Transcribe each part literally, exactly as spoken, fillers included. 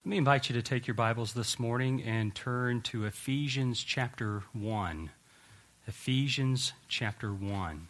Let me invite you to take your Bibles this morning and turn to Ephesians chapter one. Ephesians chapter one.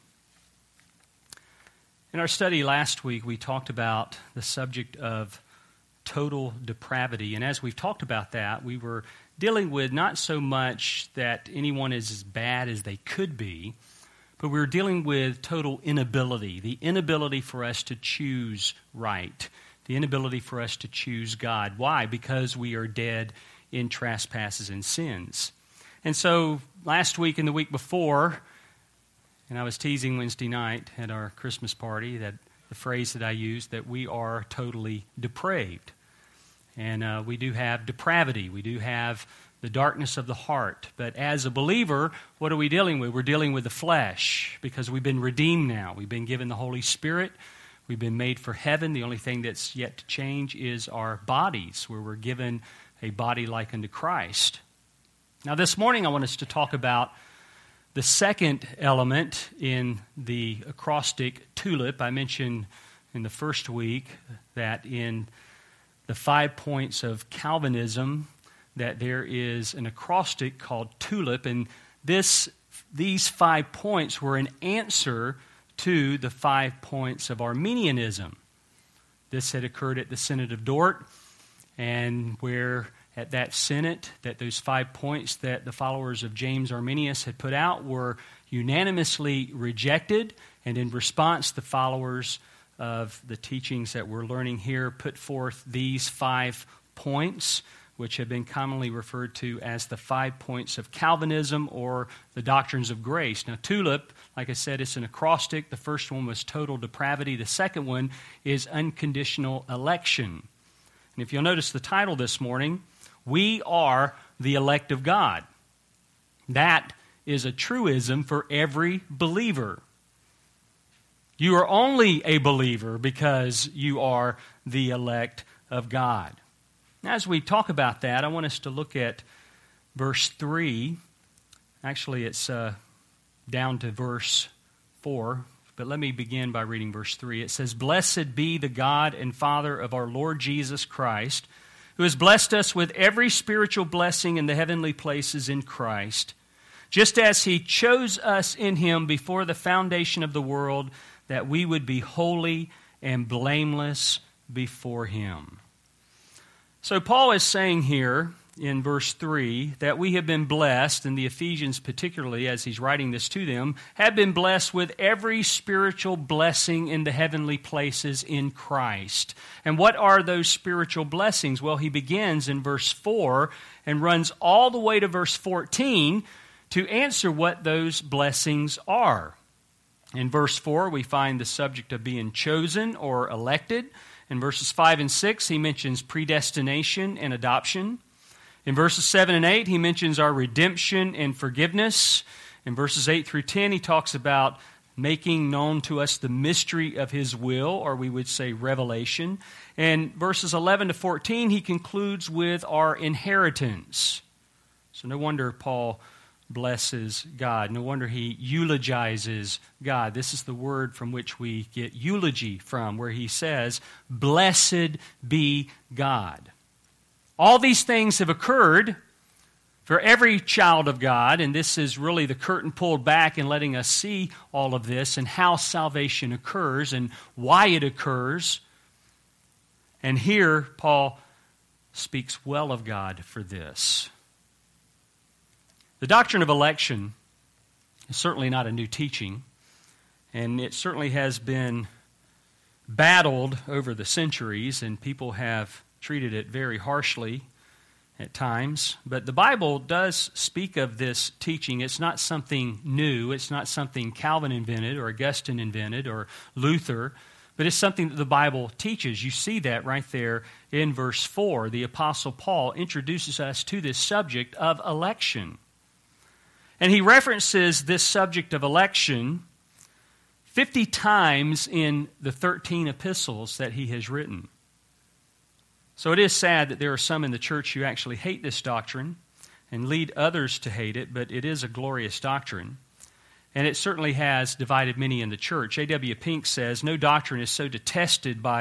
In our study last week, we talked about the subject of total depravity. And as we've talked about that, we were dealing with not so much that anyone is as bad as they could be, but we were dealing with total inability, the inability for us to choose right. The inability for us to choose God. Why? Because we are dead in trespasses and sins. And so last week and the week before, and I was teasing Wednesday night at our Christmas party, that the phrase that I used, that we are totally depraved. And uh, we do have depravity. We do have the darkness of the heart. But as a believer, what are we dealing with? We're dealing with the flesh because we've been redeemed now. We've been given the Holy Spirit. We've been made for heaven. The only thing that's yet to change is our bodies, where we're given a body like unto Christ. Now, this morning I want us to talk about the second element in the acrostic TULIP. I mentioned in the first week that in the five points of Calvinism that there is an acrostic called TULIP, and this these five points were an answer to the five points of Arminianism. This had occurred at the Synod of Dort, and where at that Synod, that those five points that the followers of James Arminius had put out were unanimously rejected, and in response, the followers of the teachings that we're learning here put forth these five points, which have been commonly referred to as the five points of Calvinism or the doctrines of grace. Now, TULIP, like I said, it's an acrostic. The first one was total depravity. The second one is unconditional election. And if you'll notice the title this morning, we are the elect of God. That is a truism for every believer. You are only a believer because you are the elect of God. Now, as we talk about that, I want us to look at verse three. Actually, it's uh, down to verse four, but let me begin by reading verse three. It says, "Blessed be the God and Father of our Lord Jesus Christ, who has blessed us with every spiritual blessing in the heavenly places in Christ, just as He chose us in Him before the foundation of the world, that we would be holy and blameless before Him." So Paul is saying here in verse three that we have been blessed, and the Ephesians particularly, as he's writing this to them, have been blessed with every spiritual blessing in the heavenly places in Christ. And what are those spiritual blessings? Well, he begins in verse four and runs all the way to verse fourteen to answer what those blessings are. In verse four, we find the subject of being chosen or elected. In verses five and six, he mentions predestination and adoption. In verses seven and eight, he mentions our redemption and forgiveness. In verses eight through ten, he talks about making known to us the mystery of His will, or we would say revelation. And verses eleven to fourteen, he concludes with our inheritance. So no wonder Paul blesses God. No wonder he eulogizes God. This is the word from which we get eulogy from, where he says, "Blessed be God." All these things have occurred for every child of God, and this is really the curtain pulled back and letting us see all of this and how salvation occurs and why it occurs. And here, Paul speaks well of God for this. The doctrine of election is certainly not a new teaching, and it certainly has been battled over the centuries, and people have treated it very harshly at times. But the Bible does speak of this teaching. It's not something new. It's not something Calvin invented or Augustine invented or Luther, but it's something that the Bible teaches. You see that right there in verse four. The Apostle Paul introduces us to this subject of election. And he references this subject of election fifty times in the thirteen epistles that he has written. So it is sad that there are some in the church who actually hate this doctrine and lead others to hate it, but it is a glorious doctrine. And it certainly has divided many in the church. A W Pink says, "No doctrine is so detested by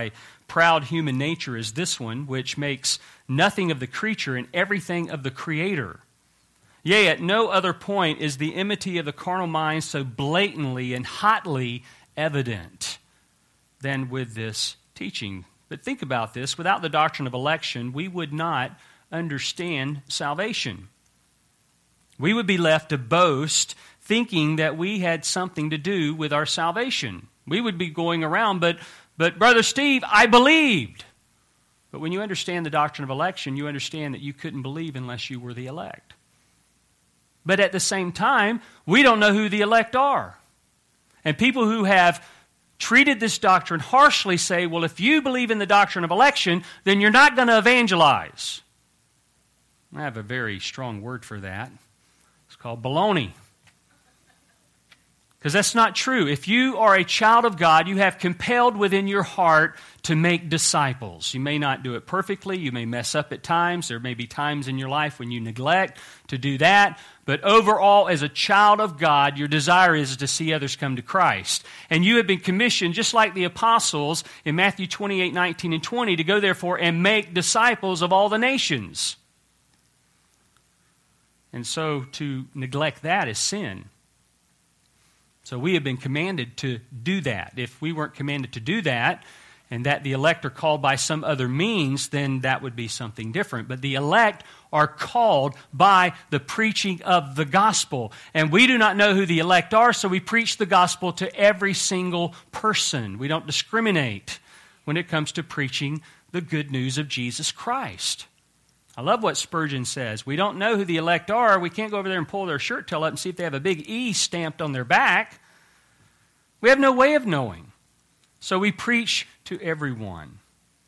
proud human nature as this one, which makes nothing of the creature and everything of the Creator. Yea, at no other point is the enmity of the carnal mind so blatantly and hotly evident than with this teaching. But think about this. Without the doctrine of election, we would not understand salvation. We would be left to boast, thinking that we had something to do with our salvation. We would be going around, but, but Brother Steve, I believed. But when you understand the doctrine of election, you understand that you couldn't believe unless you were the elect. But at the same time, we don't know who the elect are. And people who have treated this doctrine harshly say, well, if you believe in the doctrine of election, then you're not going to evangelize. I have a very strong word for that. It's called baloney. Because that's not true. If you are a child of God, you have compelled within your heart to make disciples. You may not do it perfectly. You may mess up at times. There may be times in your life when you neglect to do that. But overall, as a child of God, your desire is to see others come to Christ. And you have been commissioned, just like the apostles in Matthew twenty-eight, nineteen, and twenty, to go therefore and make disciples of all the nations. And so to neglect that is sin. So we have been commanded to do that. If we weren't commanded to do that, and that the elect are called by some other means, then that would be something different. But the elect are called by the preaching of the gospel. And we do not know who the elect are, so we preach the gospel to every single person. We don't discriminate when it comes to preaching the good news of Jesus Christ. I love what Spurgeon says. We don't know who the elect are. We can't go over there and pull their shirt tail up and see if they have a big E stamped on their back. We have no way of knowing. So we preach to everyone.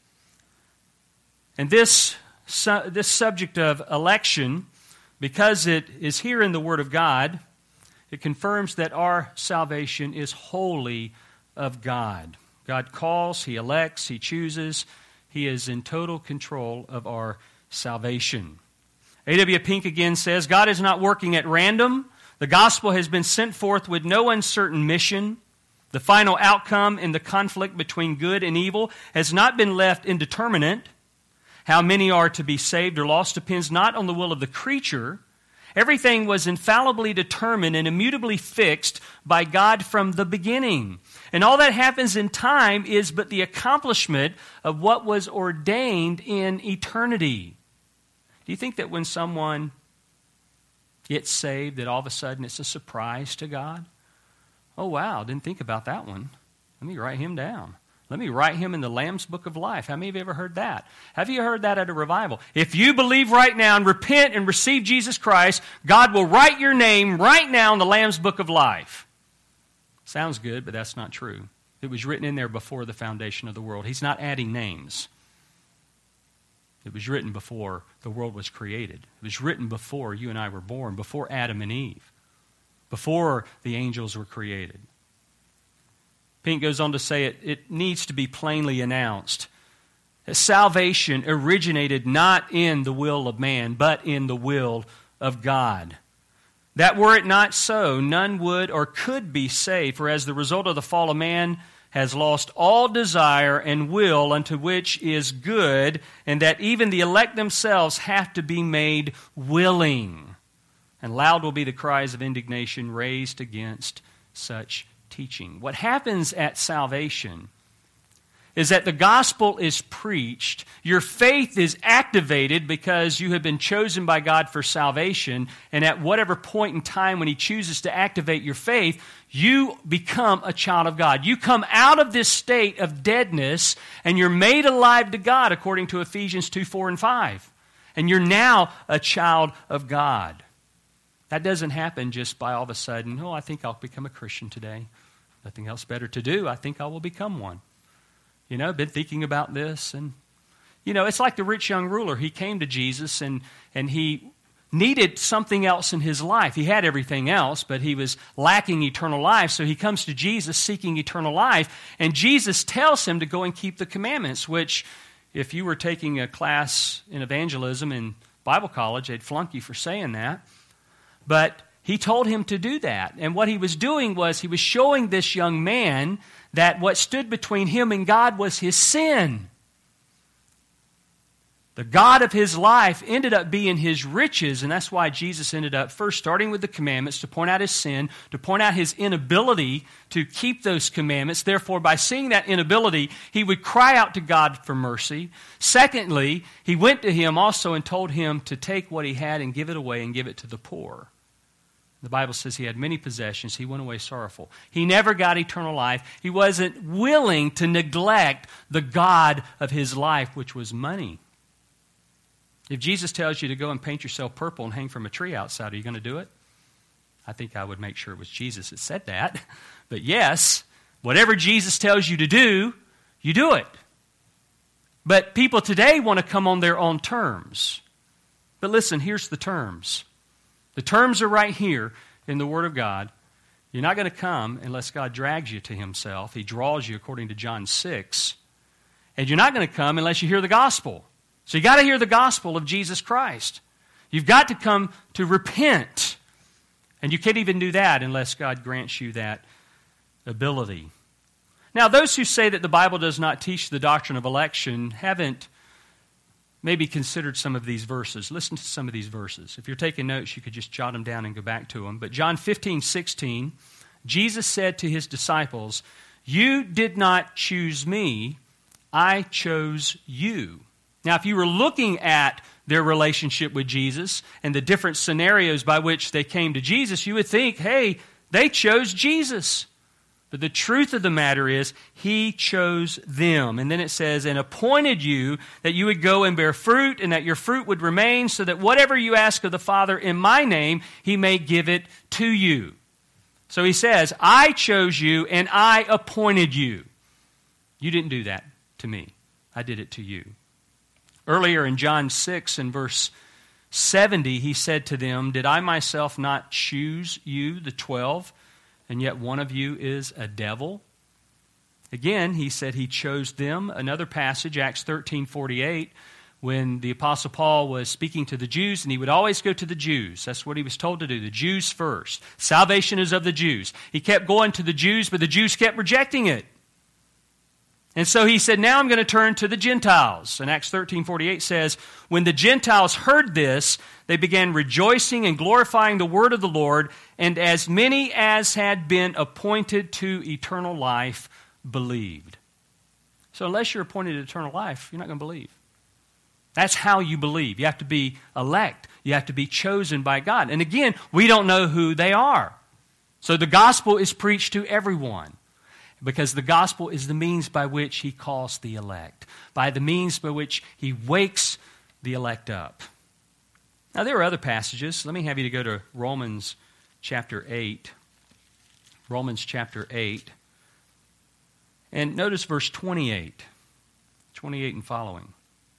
And this, su- this subject of election, because it is here in the Word of God, it confirms that our salvation is wholly of God. God calls, He elects, He chooses. He is in total control of our salvation. A W Pink again says, God is not working at random. The gospel has been sent forth with no uncertain mission. The final outcome in the conflict between good and evil has not been left indeterminate. How many are to be saved or lost depends not on the will of the creature. Everything was infallibly determined and immutably fixed by God from the beginning. And all that happens in time is but the accomplishment of what was ordained in eternity. Do you think that when someone gets saved, that all of a sudden it's a surprise to God? Oh, wow, didn't think about that one. Let me write him down. Let me write him in the Lamb's Book of Life. How many of you ever heard that? Have you heard that at a revival? If you believe right now and repent and receive Jesus Christ, God will write your name right now in the Lamb's Book of Life. Sounds good, but that's not true. It was written in there before the foundation of the world. He's not adding names. It was written before the world was created. It was written before you and I were born, before Adam and Eve, before the angels were created. Pink goes on to say it, it needs to be plainly announced that salvation originated not in the will of man, but in the will of God. That were it not so, none would or could be saved, for as the result of the fall of man has lost all desire and will unto which is good, and that even the elect themselves have to be made willing. And loud will be the cries of indignation raised against such teaching. What happens at salvation is that the gospel is preached, your faith is activated because you have been chosen by God for salvation, and at whatever point in time when He chooses to activate your faith, you become a child of God. You come out of this state of deadness, and you're made alive to God according to Ephesians two, four, and five. And you're now a child of God. That doesn't happen just by all of a sudden, oh, I think I'll become a Christian today. Nothing else better to do. I think I will become one. You know, been thinking about this. And, you know, it's like the rich young ruler. He came to Jesus and, and he needed something else in his life. He had everything else, but he was lacking eternal life. So he comes to Jesus seeking eternal life. And Jesus tells him to go and keep the commandments, which if you were taking a class in evangelism in Bible college, they'd flunk you for saying that. But he told him to do that. And what he was doing was he was showing this young man that what stood between him and God was his sin. The God of his life ended up being his riches, and that's why Jesus ended up first starting with the commandments to point out his sin, to point out his inability to keep those commandments. Therefore, by seeing that inability, he would cry out to God for mercy. Secondly, he went to him also and told him to take what he had and give it away and give it to the poor. The Bible says he had many possessions. He went away sorrowful. He never got eternal life. He wasn't willing to neglect the God of his life, which was money. If Jesus tells you to go and paint yourself purple and hang from a tree outside, are you going to do it? I think I would make sure it was Jesus that said that. But yes, whatever Jesus tells you to do, you do it. But people today want to come on their own terms. But listen, here's the terms. The terms are right here in the Word of God. You're not going to come unless God drags you to himself. He draws you according to John six. And you're not going to come unless you hear the gospel. So you've got to hear the gospel of Jesus Christ. You've got to come to repent. And you can't even do that unless God grants you that ability. Now, those who say that the Bible does not teach the doctrine of election haven't maybe considered some of these verses. Listen to some of these verses. If you're taking notes, you could just jot them down and go back to them. But John fifteen sixteen, Jesus said to his disciples, "You did not choose me, I chose you." Now, if you were looking at their relationship with Jesus and the different scenarios by which they came to Jesus, you would think, hey, they chose Jesus. But the truth of the matter is, he chose them. And then it says, and appointed you that you would go and bear fruit and that your fruit would remain, so that whatever you ask of the Father in my name, he may give it to you. So he says, I chose you and I appointed you. You didn't do that to me. I did it to you. Earlier in John six and verse seventy, he said to them, did I myself not choose you, the twelve, and yet one of you is a devil? Again, he said he chose them. Another passage, Acts thirteen forty-eight, when the Apostle Paul was speaking to the Jews, and he would always go to the Jews. That's what he was told to do, the Jews first. Salvation is of the Jews. He kept going to the Jews, but the Jews kept rejecting it. And so he said, now I'm going to turn to the Gentiles. And Acts thirteen forty-eight says, when the Gentiles heard this, they began rejoicing and glorifying the word of the Lord, and as many as had been appointed to eternal life believed. So unless you're appointed to eternal life, you're not going to believe. That's how you believe. You have to be elect. You have to be chosen by God. And again, we don't know who they are. So the gospel is preached to everyone. Because the gospel is the means by which he calls the elect, by the means by which he wakes the elect up. Now, there are other passages. Let me have you to go to Romans chapter eight. Romans chapter eight. And notice verse twenty-eight. twenty-eight and following.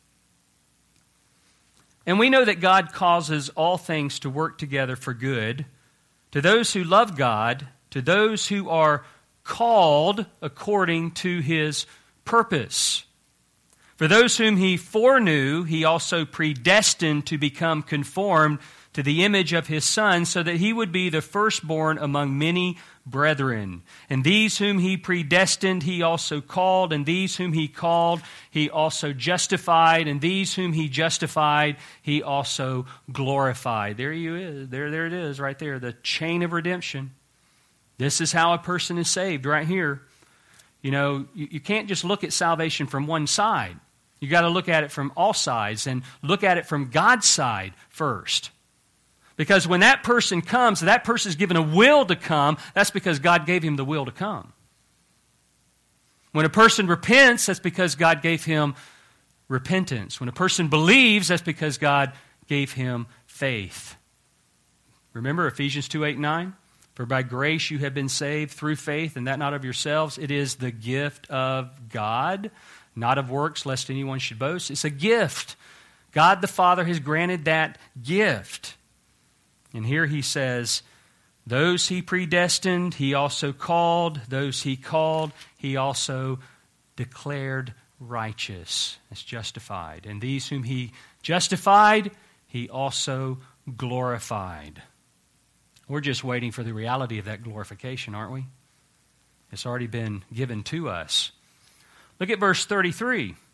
And we know that God causes all things to work together for good, to those who love God, to those who are called according to his purpose. For those whom he foreknew, he also predestined to become conformed to the image of his Son, so that he would be the firstborn among many brethren. And these whom he predestined, he also called. And these whom he called, he also justified. And these whom he justified, he also glorified. There you is. There, there it is, right there. The chain of redemption. This is how a person is saved, right here. You know, you, you can't just look at salvation from one side. You got to look at it from all sides and look at it from God's side first. Because when that person comes, that person is given a will to come, that's because God gave him the will to come. When a person repents, that's because God gave him repentance. When a person believes, that's because God gave him faith. Remember Ephesians two, eight, nine? For by grace you have been saved through faith, and that not of yourselves. It is the gift of God, not of works, lest anyone should boast. It's a gift. God the Father has granted that gift. And here he says, those he predestined, he also called. Those he called, he also declared righteous. That's justified. And these whom he justified, he also glorified. We're just waiting for the reality of that glorification, aren't we? It's already been given to us. Look at verse thirty-three.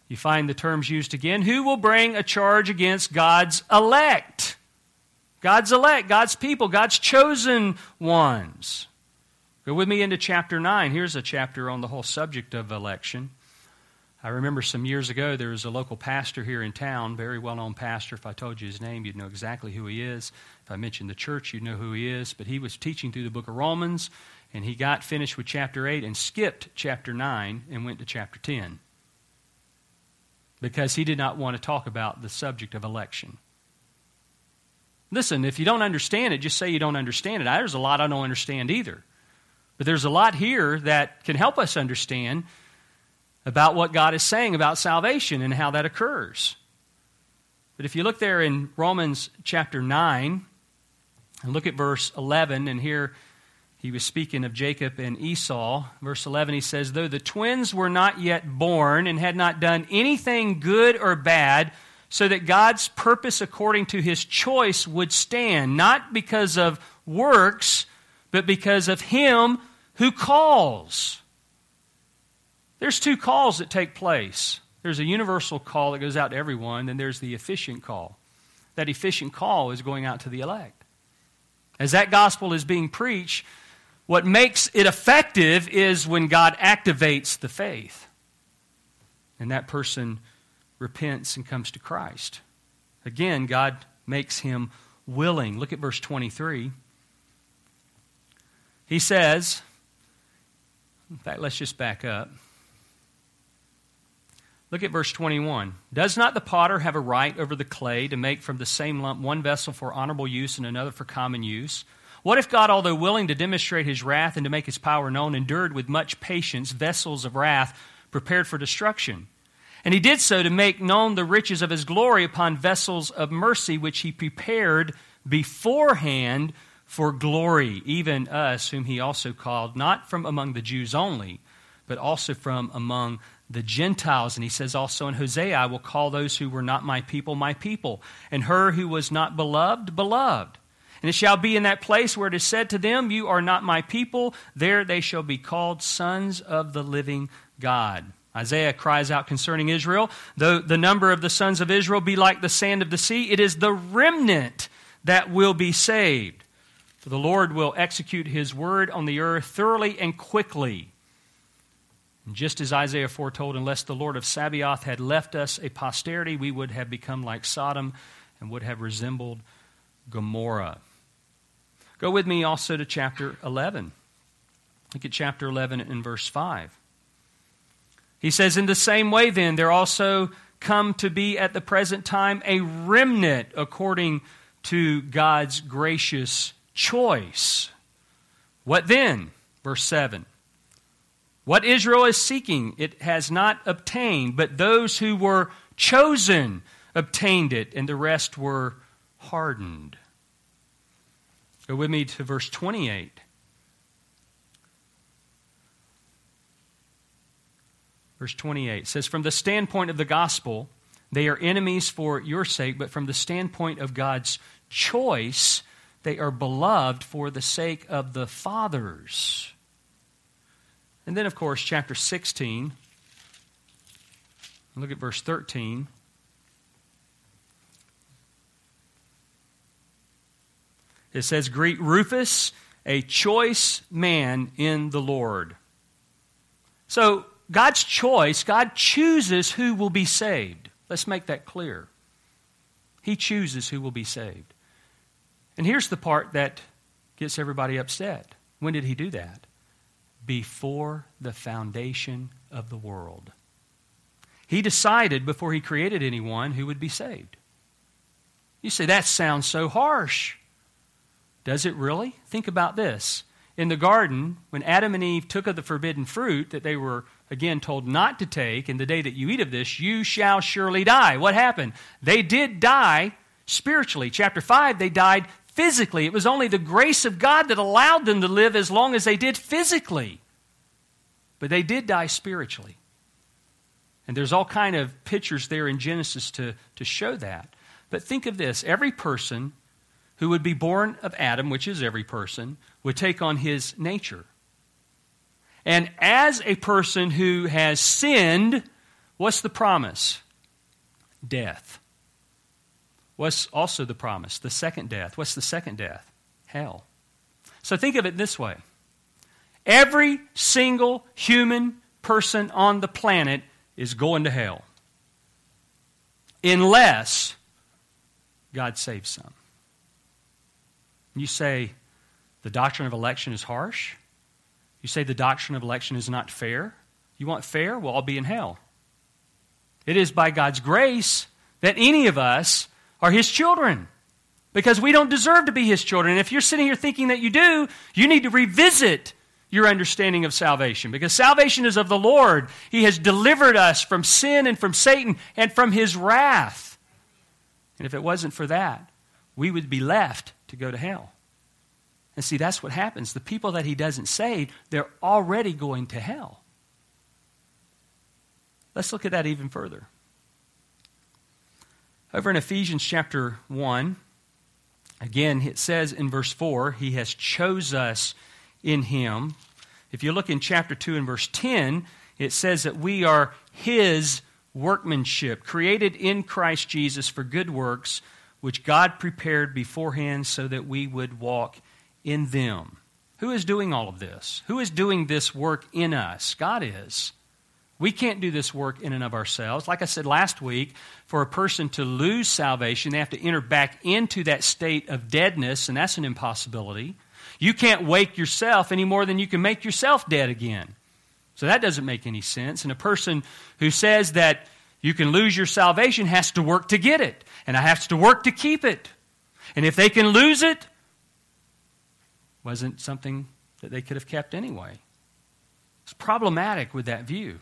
You find the terms used again. Who will bring a charge against God's elect? God's elect, God's people, God's chosen ones. Go with me into chapter nine. Here's a chapter on the whole subject of election. I remember some years ago there was a local pastor here in town, very well-known pastor. If I told you his name, you'd know exactly who he is. If I mentioned the church, you'd know who he is. But he was teaching through the book of Romans, and he got finished with chapter eight and skipped chapter nine and went to chapter ten because he did not want to talk about the subject of election. Listen, if you don't understand it, just say you don't understand it. There's a lot I don't understand either. But there's a lot here that can help us understand about what God is saying about salvation and how that occurs. But if you look there in Romans chapter nine, and look at verse eleven, and here he was speaking of Jacob and Esau. Verse eleven, he says, though the twins were not yet born and had not done anything good or bad, so that God's purpose according to his choice would stand, not because of works, but because of him who calls. There's two calls that take place. There's a universal call that goes out to everyone, and there's the efficient call. That efficient call is going out to the elect. As that gospel is being preached, what makes it effective is when God activates the faith. And that person repents and comes to Christ. Again, God makes him willing. Look at verse twenty-three. He says, in fact, let's just back up. Look at verse twenty-one. Does not the potter have a right over the clay to make from the same lump one vessel for honorable use and another for common use? What if God, although willing to demonstrate his wrath and to make his power known, endured with much patience vessels of wrath prepared for destruction? And he did so to make known the riches of his glory upon vessels of mercy, which he prepared beforehand for glory, even us, whom he also called, not from among the Jews only, but also from among the Gentiles. And he says also in Hosea, I will call those who were not my people, my people, and her who was not beloved, beloved. And it shall be in that place where it is said to them, you are not my people, there they shall be called sons of the living God. Isaiah cries out concerning Israel, though the number of the sons of Israel be like the sand of the sea, it is the remnant that will be saved. For the Lord will execute his word on the earth thoroughly and quickly. And just as Isaiah foretold, unless the Lord of Sabaoth had left us a posterity, we would have become like Sodom and would have resembled Gomorrah. Go with me also to chapter eleven. Look at chapter eleven and verse five. He says, in the same way then, there also come to be at the present time a remnant according to God's gracious choice. What then? Verse seven. What Israel is seeking, it has not obtained, but those who were chosen obtained it, and the rest were hardened. Go with me to verse twenty-eight. Verse twenty-eight says, from the standpoint of the gospel, they are enemies for your sake, but from the standpoint of God's choice, they are beloved for the sake of the fathers. And then, of course, chapter sixteen. Look at verse thirteen. It says, greet Rufus, a choice man in the Lord. So, God's choice, God chooses who will be saved. Let's make that clear. He chooses who will be saved. And here's the part that gets everybody upset. When did he do that? Before the foundation of the world. He decided before he created anyone who would be saved. You say, that sounds so harsh. Does it really? Think about this. In the garden, when Adam and Eve took of the forbidden fruit that they were, again, told not to take, and the day that you eat of this, you shall surely die. What happened? They did die spiritually. Chapter five, they died physically. It was only the grace of God that allowed them to live as long as they did physically. But they did die spiritually. And there's all kind of pictures there in Genesis to, to show that. But think of this. Every person who would be born of Adam, which is every person, would take on his nature. And as a person who has sinned, What's the promise? Death. What's also the promise? The second death. What's the second death? Hell. So think of it this way. Every single human person on the planet is going to hell. Unless God saves some. You say the doctrine of election is harsh. You say the doctrine of election is not fair. You want fair? Well, I'll be in hell. It is by God's grace that any of us are His children. Because we don't deserve to be His children. And if you're sitting here thinking that you do, you need to revisit your understanding of salvation. Because salvation is of the Lord. He has delivered us from sin and from Satan and from His wrath. And if it wasn't for that, we would be left to go to hell. And see, that's what happens. The people that He doesn't save, they're already going to hell. Let's look at that even further. Over in Ephesians chapter one, again, it says in verse four, He has chose us in Him. If you look in chapter two and verse ten, it says that we are His workmanship, created in Christ Jesus for good works, which God prepared beforehand so that we would walk in them. Who is doing all of this? Who is doing this work in us? God is. We can't do this work in and of ourselves. Like I said last week, for a person to lose salvation, they have to enter back into that state of deadness, and that's an impossibility. You can't wake yourself any more than you can make yourself dead again. So that doesn't make any sense. And a person who says that you can lose your salvation has to work to get it, and has to work to keep it. And if they can lose it, wasn't something that they could have kept anyway. It's problematic with that view.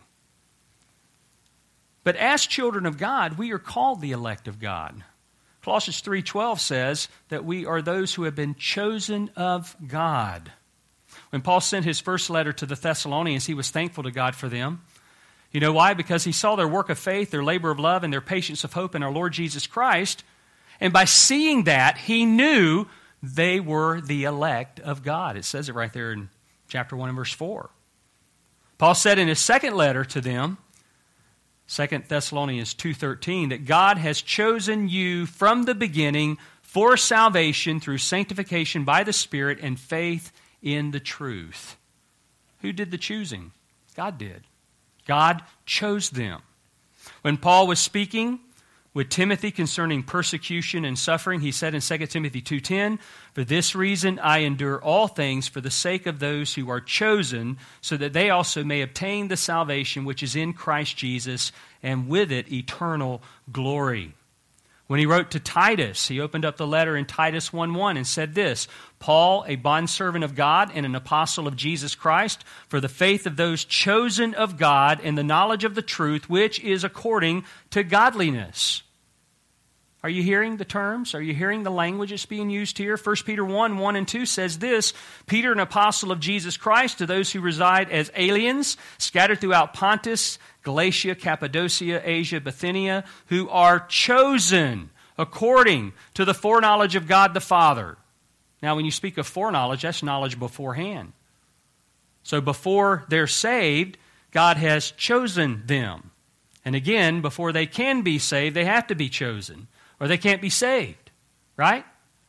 But as children of God, we are called the elect of God. Colossians three twelve says that we are those who have been chosen of God. When Paul sent his first letter to the Thessalonians, he was thankful to God for them. You know why? Because he saw their work of faith, their labor of love, and their patience of hope in our Lord Jesus Christ. And by seeing that, he knew they were the elect of God. It says it right there in chapter one and verse four. Paul said in his second letter to them, Second Thessalonians two thirteen, that God has chosen you from the beginning for salvation through sanctification by the Spirit and faith in the truth. Who did the choosing? God did. God chose them. When Paul was speaking with Timothy concerning persecution and suffering, he said in Second Timothy two ten, "For this reason I endure all things for the sake of those who are chosen, so that they also may obtain the salvation which is in Christ Jesus, and with it eternal glory." When he wrote to Titus, he opened up the letter in Titus one one and said this, "Paul, a bondservant of God and an apostle of Jesus Christ, for the faith of those chosen of God and the knowledge of the truth, which is according to godliness." Are you hearing the terms? Are you hearing the language that's being used here? First Peter one, one and two says this, "Peter, an apostle of Jesus Christ, to those who reside as aliens, scattered throughout Pontus, Galatia, Cappadocia, Asia, Bithynia, who are chosen according to the foreknowledge of God the Father." Now, when you speak of foreknowledge, that's knowledge beforehand. So before they're saved, God has chosen them. And again, before they can be saved, they have to be chosen, or they can't be saved, right?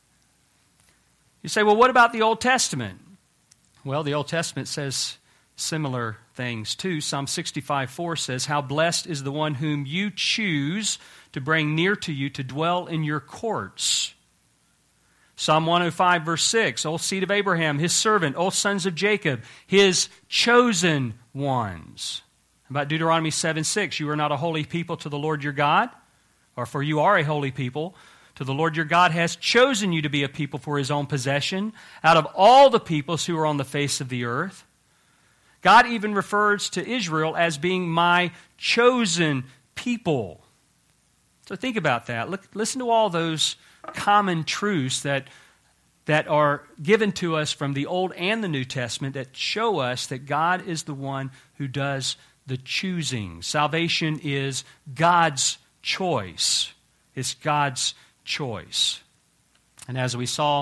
You say, well, what about the Old Testament? Well, the Old Testament says similar things too. Psalm sixty-five four says, "How blessed is the one whom you choose to bring near to you, to dwell in your courts." Psalm one oh five verse six, "O seed of Abraham, his servant, O sons of Jacob, his chosen ones." About Deuteronomy seven six, "You are not a holy people to the Lord your God, or for you are a holy people. To the Lord your God has chosen you to be a people for His own possession out of all the peoples who are on the face of the earth." God even refers to Israel as being my chosen people. So think about that. Look, listen to all those common truths that, that are given to us from the Old and the New Testament that show us that God is the one who does the choosing. Salvation is God's choice. It's God's choice. And as we saw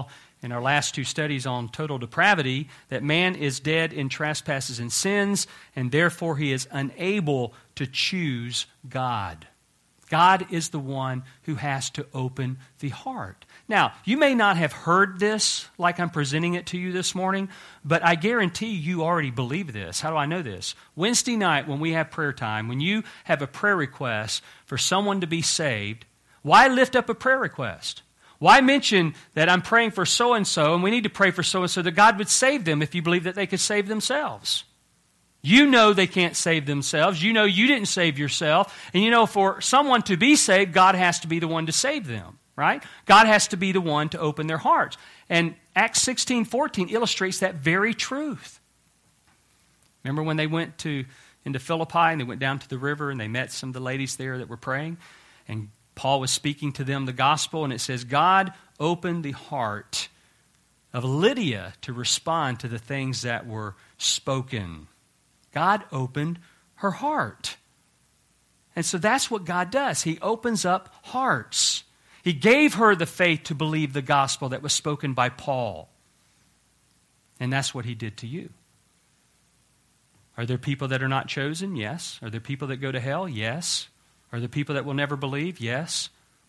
in our last two studies on total depravity that man is dead in trespasses and sins, and therefore he is unable to choose God. God is the one who has to open the heart. Now, you may not have heard this like I'm presenting it to you this morning, but I guarantee you already believe this. How do I know this? Wednesday night when we have prayer time, when you have a prayer request for someone to be saved, why lift up a prayer request? Why mention that I'm praying for so-and-so and we need to pray for so-and-so that God would save them if you believe that they could save themselves? You know they can't save themselves. You know you didn't save yourself. And you know for someone to be saved, God has to be the one to save them, right? God has to be the one to open their hearts. And Acts sixteen fourteen illustrates that very truth. Remember when they went to into Philippi and they went down to the river and they met some of the ladies there that were praying? And Paul was speaking to them the gospel, and it says, God opened the heart of Lydia to respond to the things that were spoken. God opened her heart. And so that's what God does. He opens up hearts. He gave her the faith to believe the gospel that was spoken by Paul. And that's what he did to you. Are there people that are not chosen? Yes. Are there people that go to hell? Yes. Are there people that will never believe? Yes.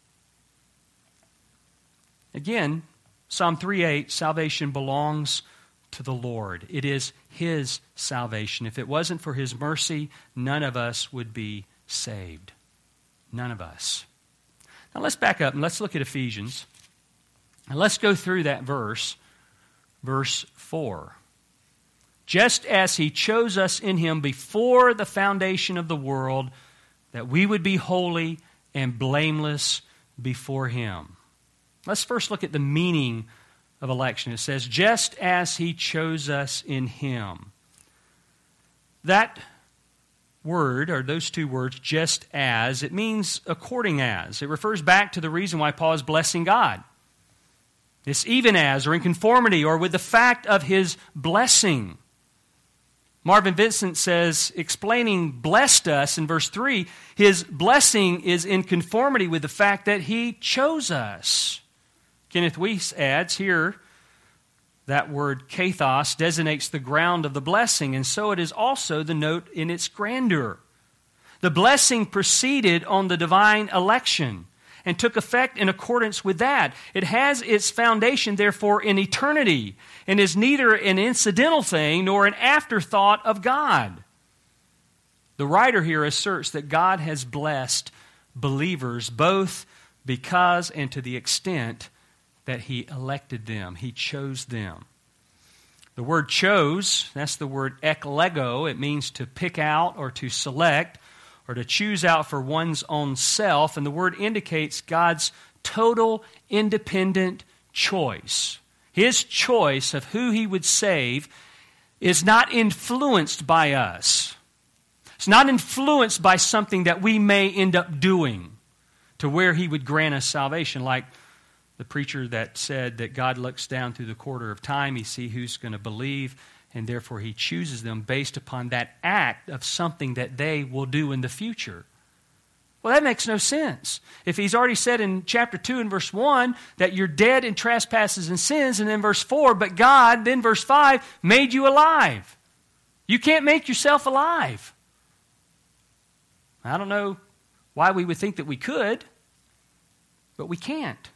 Again, Psalm three eight, salvation belongs to the Lord. It is His salvation. If it wasn't for His mercy, none of us would be saved. None of us. Now let's back up and let's look at Ephesians. And let's go through that verse, verse four. Just as He chose us in Him before the foundation of the world, that we would be holy and blameless before Him. Let's first look at the meaning of election. It says, just as He chose us in Him. That word, or those two words, just as, it means according as. It refers back to the reason why Paul is blessing God. It's even as, or in conformity, or with the fact of His blessing. Marvin Vincent says, explaining blessed us in verse three, His blessing is in conformity with the fact that He chose us. Kenneth Weiss adds here, that word kathos designates the ground of the blessing, and so it is also the note in its grandeur. The blessing proceeded on the divine election and took effect in accordance with that. It has its foundation, therefore, in eternity, and is neither an incidental thing nor an afterthought of God. The writer here asserts that God has blessed believers both because and to the extent that He elected them. He chose them. The word chose, that's the word eklego. It means to pick out or to select or to choose out for one's own self. And the word indicates God's total independent choice. His choice of who He would save is not influenced by us. It's not influenced by something that we may end up doing to where He would grant us salvation. Like the preacher that said that God looks down through the quarter of time, He sees who's going to believe, and therefore He chooses them based upon that act of something that they will do in the future. Well, that makes no sense. If He's already said in chapter two and verse one that you're dead in trespasses and sins, and then verse four, but God, then verse five, made you alive. You can't make yourself alive. I don't know why we would think that we could, but we can't.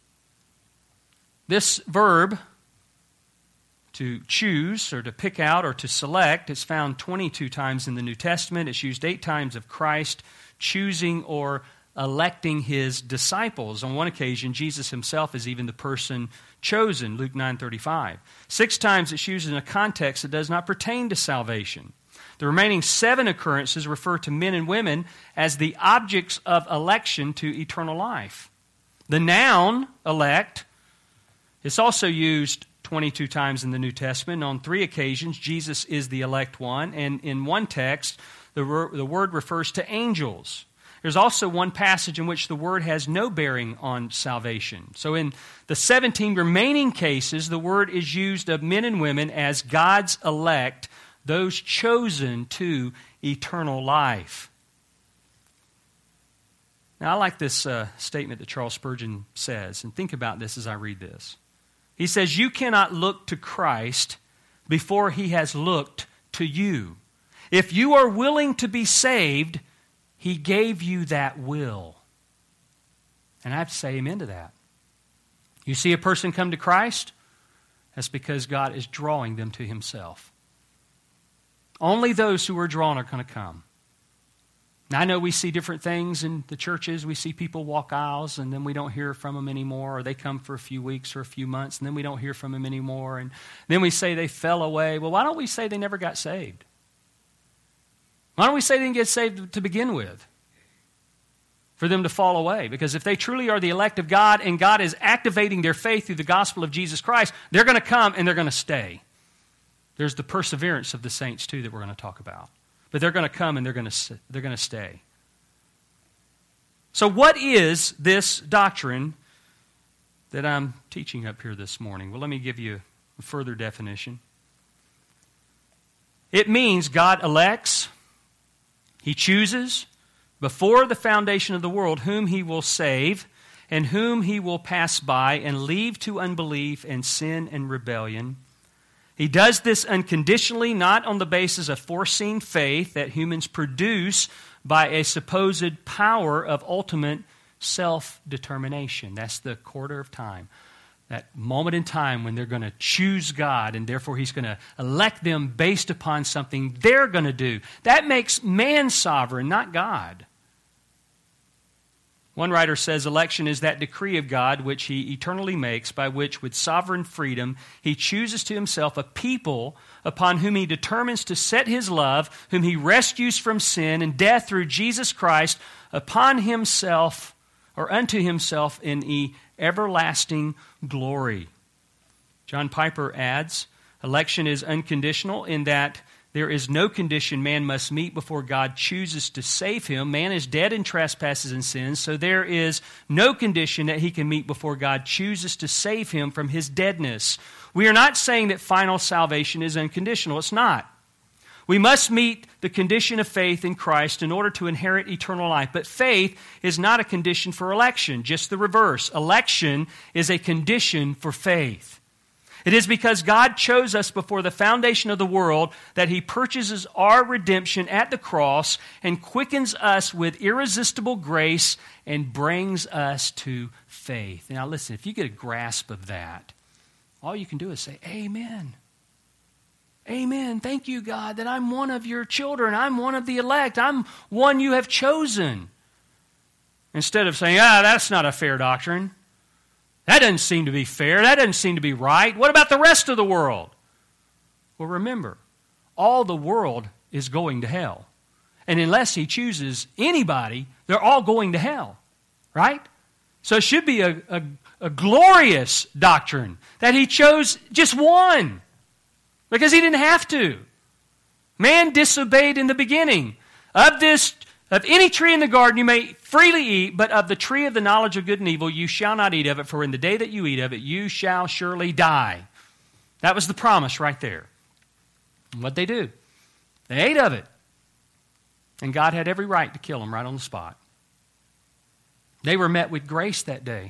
This verb, to choose or to pick out or to select, is found twenty-two times in the New Testament. It's used eight times of Christ choosing or electing His disciples. On one occasion, Jesus Himself is even the person chosen, Luke nine thirty-five. Six times it's used in a context that does not pertain to salvation. The remaining seven occurrences refer to men and women as the objects of election to eternal life. The noun, elect, it's also used twenty-two times in the New Testament. On three occasions, Jesus is the elect one. And in one text, the, the word refers to angels. There's also one passage in which the word has no bearing on salvation. So in the seventeen remaining cases, the word is used of men and women as God's elect, those chosen to eternal life. Now, I like this uh, statement that Charles Spurgeon says, and think about this as I read this. He says, you cannot look to Christ before He has looked to you. If you are willing to be saved, He gave you that will. And I have to say amen to that. You see a person come to Christ, that's because God is drawing them to Himself. Only those who are drawn are going to come. Now, I know we see different things in the churches. We see people walk aisles and then we don't hear from them anymore, or they come for a few weeks or a few months and then we don't hear from them anymore, and then we say they fell away. Well, why don't we say they never got saved? Why don't we say they didn't get saved to begin with? For them to fall away. Because if they truly are the elect of God and God is activating their faith through the gospel of Jesus Christ, they're going to come and they're going to stay. There's the perseverance of the saints too that we're going to talk about. But they're going to come and they're going to, they're going to stay. So what is this doctrine that I'm teaching up here this morning? Well, let me give you a further definition. It means God elects, He chooses, before the foundation of the world, whom He will save and whom He will pass by and leave to unbelief and sin and rebellion. He does this unconditionally, not on the basis of foreseen faith that humans produce by a supposed power of ultimate self-determination. That's the quarter of time. That moment in time when they're going to choose God and therefore He's going to elect them based upon something they're going to do. That makes man sovereign, not God. One writer says election is that decree of God which He eternally makes, by which with sovereign freedom He chooses to Himself a people upon whom He determines to set His love, whom He rescues from sin and death through Jesus Christ, upon Himself or unto Himself in e everlasting glory. John Piper adds, election is unconditional in that there is no condition man must meet before God chooses to save him. Man is dead in trespasses and sins, so there is no condition that he can meet before God chooses to save him from his deadness. We are not saying that final salvation is unconditional. It's not. We must meet the condition of faith in Christ in order to inherit eternal life. But faith is not a condition for election, just the reverse. Election is a condition for faith. It is because God chose us before the foundation of the world that He purchases our redemption at the cross and quickens us with irresistible grace and brings us to faith. Now listen, if you get a grasp of that, all you can do is say, Amen. Amen. Thank you, God, that I'm one of your children. I'm one of the elect. I'm one you have chosen. Instead of saying, ah, that's not a fair doctrine. That doesn't seem to be fair. That doesn't seem to be right. What about the rest of the world? Well, remember, all the world is going to hell. And unless He chooses anybody, they're all going to hell. Right? So it should be a, a, a glorious doctrine that He chose just one. Because He didn't have to. Man disobeyed in the beginning. Of this Of any tree in the garden you may freely eat, but of the tree of the knowledge of good and evil you shall not eat of it, for in the day that you eat of it you shall surely die. That was the promise right there. And what'd they do? They ate of it. And God had every right to kill them right on the spot. They were met with grace that day.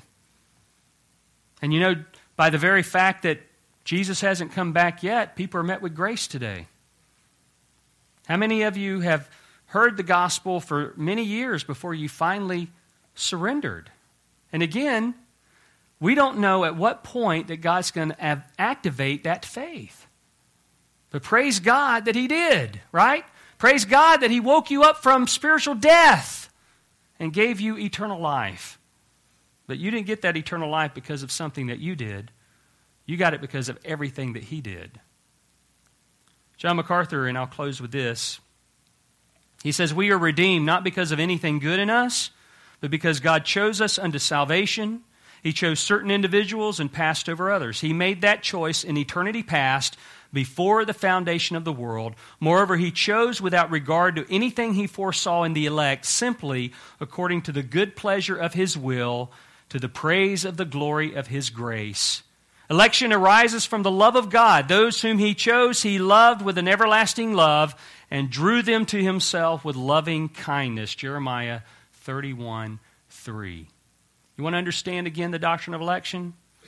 And you know, by the very fact that Jesus hasn't come back yet, people are met with grace today. How many of you have heard the gospel for many years before you finally surrendered? And again, we don't know at what point that God's going to activate that faith. But praise God that He did, right? Praise God that He woke you up from spiritual death and gave you eternal life. But you didn't get that eternal life because of something that you did. You got it because of everything that He did. John MacArthur, and I'll close with this, he says, we are redeemed not because of anything good in us, but because God chose us unto salvation. He chose certain individuals and passed over others. He made that choice in eternity past before the foundation of the world. Moreover, He chose without regard to anything He foresaw in the elect, simply according to the good pleasure of His will, to the praise of the glory of His grace. Election arises from the love of God. Those whom He chose, He loved with an everlasting love and drew them to Himself with loving kindness. Jeremiah thirty-one three. You want to understand again the doctrine of election?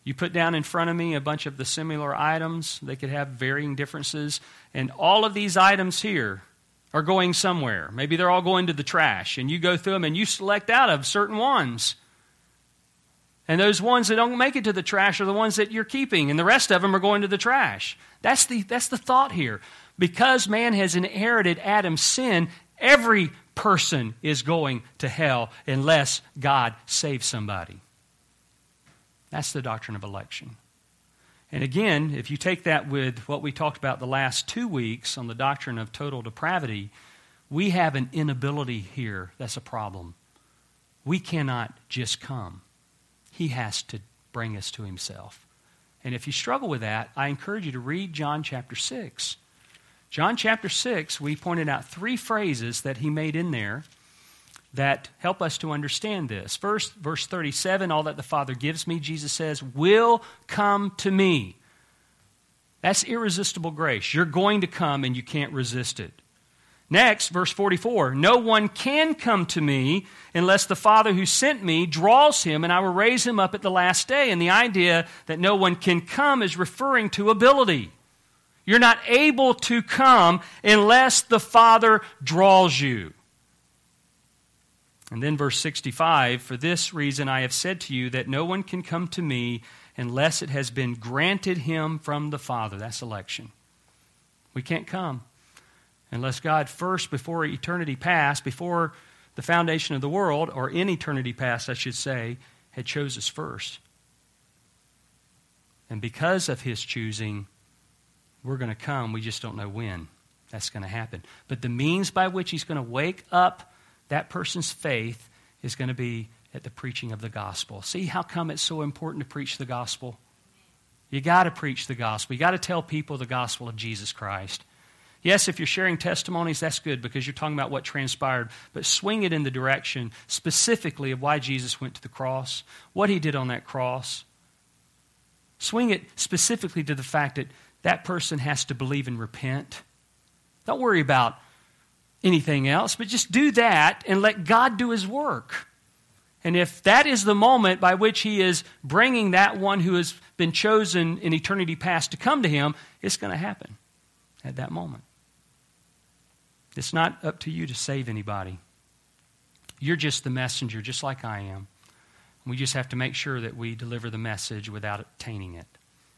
You put down in front of me a bunch of the similar items. They could have varying differences. And all of these items here are going somewhere. Maybe they're all going to the trash. And you go through them and you select out of certain ones. And those ones that don't make it to the trash are the ones that you're keeping. And the rest of them are going to the trash. That's the, that's the thought here. Because man has inherited Adam's sin, every person is going to hell unless God saves somebody. That's the doctrine of election. And again, if you take that with what we talked about the last two weeks on the doctrine of total depravity, we have an inability here that's a problem. We cannot just come. He has to bring us to himself. And if you struggle with that, I encourage you to read John chapter six. John chapter six, we pointed out three phrases that he made in there that help us to understand this. First, verse thirty-seven, all that the Father gives me, Jesus says, will come to me. That's irresistible grace. You're going to come and you can't resist it. Next, verse forty-four, no one can come to me unless the Father who sent me draws him, and I will raise him up at the last day. And the idea that no one can come is referring to ability. You're not able to come unless the Father draws you. And then verse sixty-five, for this reason I have said to you that no one can come to me unless it has been granted him from the Father. That's election. We can't come unless God first, before eternity past, before the foundation of the world, or in eternity past, I should say, had chose us first. And because of his choosing, we're going to come. We just don't know when that's going to happen. But the means by which he's going to wake up that person's faith is going to be at the preaching of the gospel. See how come it's so important to preach the gospel? You got to preach the gospel. You got to tell people the gospel of Jesus Christ. Yes, if you're sharing testimonies, that's good because you're talking about what transpired. But swing it in the direction specifically of why Jesus went to the cross, what he did on that cross. Swing it specifically to the fact that that person has to believe and repent. Don't worry about anything else, but just do that and let God do his work. And if that is the moment by which he is bringing that one who has been chosen in eternity past to come to him, it's going to happen at that moment. It's not up to you to save anybody. You're just the messenger, just like I am. We just have to make sure that we deliver the message without obtaining it.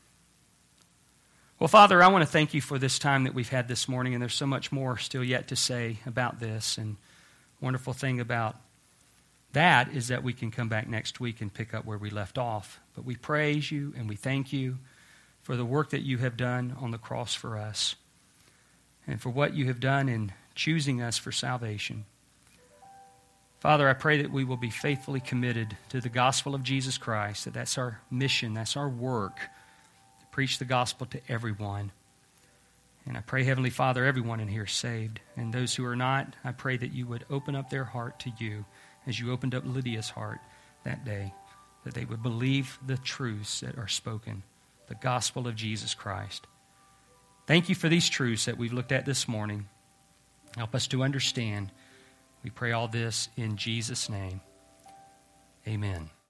Well, Father, I want to thank you for this time that we've had this morning, and there's so much more still yet to say about this. And wonderful thing about that is that we can come back next week and pick up where we left off. But we praise you and we thank you for the work that you have done on the cross for us and for what you have done in choosing us for salvation. Father, I pray that we will be faithfully committed to the gospel of Jesus Christ, that that's our mission, that's our work, to preach the gospel to everyone. And I pray, Heavenly Father, everyone in here is saved. And those who are not, I pray that you would open up their heart to you as you opened up Lydia's heart that day, that they would believe the truths that are spoken, the gospel of Jesus Christ. Thank you for these truths that we've looked at this morning. Help us to understand. We pray all this in Jesus' name. Amen.